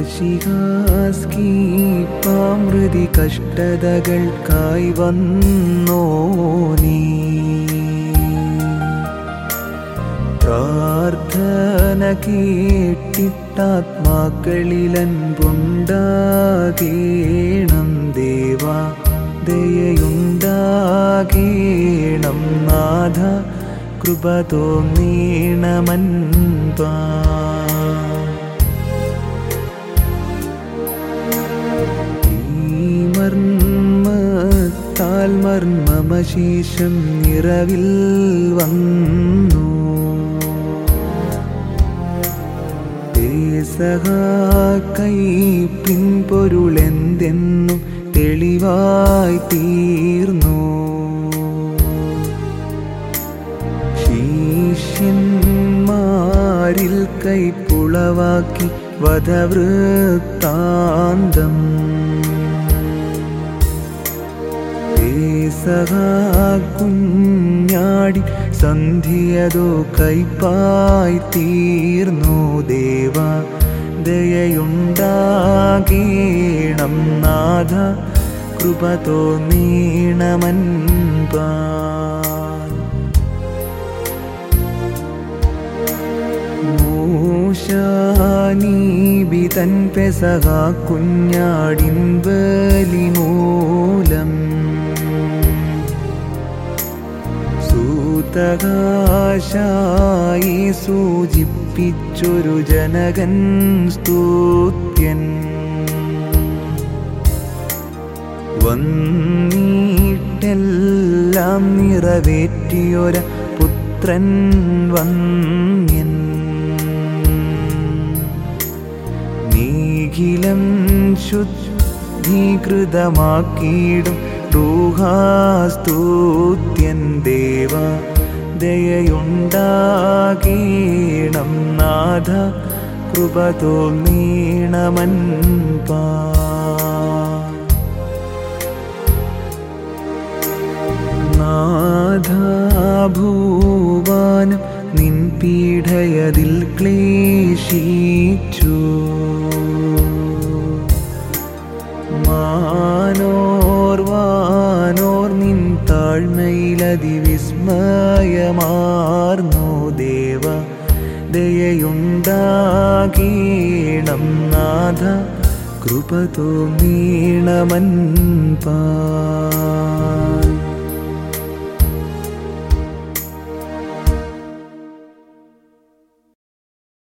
മഷിഹാസ്കീപാമൃതി കഷ്ടതകൾക്കായി വന്നോ നീ. പ്രാർത്ഥന കേട്ടിട്ടാത്മാക്കളിലൻപുണ്ടാകേണം ദേവാ, ദയയുണ്ടാകേണം നാഥ, കൃപ തോന്നീണമൻപാ. മർമ്മത്താൽ മർമ്മമശേഷം നിറവിൽ വന്നു. പെസഹാക്കൈ പിൻപൊരുളെന്തെന്നും തെളിവായി തീർന്നു. ശിഷ്യന്മാരിൽ കൈപ്പുളവാക്കി വധവൃത്താന്തം. പെസഹാക്കുഞ്ഞാടി സന്ധ്യതോ കൈപ്പായി തീർന്നു ദേവാ, ദയയുണ്ടാകേണം നാഥ, കൃപ തോന്നീണമൻപാ. മൂശാനീബിതൻ പെസഹാക്കുഞ്ഞാടിൻ ബലിമൂലം സൂതകാശായി സൂചിപ്പിച്ചൊരു ജനകൻ സ്തുത്യൻ. വന്നിട്ടെല്ലാം നിറവേറ്റിയൊര പുത്രൻ വന്യൻ. നീഖിലം ശുദ്ധീകൃതമാക്കിയിടും റൂഹാസ്തുത്യൻ ദേവാ, ദയയുണ്ടാകേണം നാഥ, കൃപ തോന്നീണമൻപാ. നാഥാഭൂവാനം നിൻ പീഠയതിൽ ക്ലേശിച്ചു. മാനോർ നിൻ താഴ്മയിലതിവിസ്മയമാർന്നു ദേവ, ദയയുണ്ടാകേണം നാഥ, കൃപ തോന്നീണമൻപാ.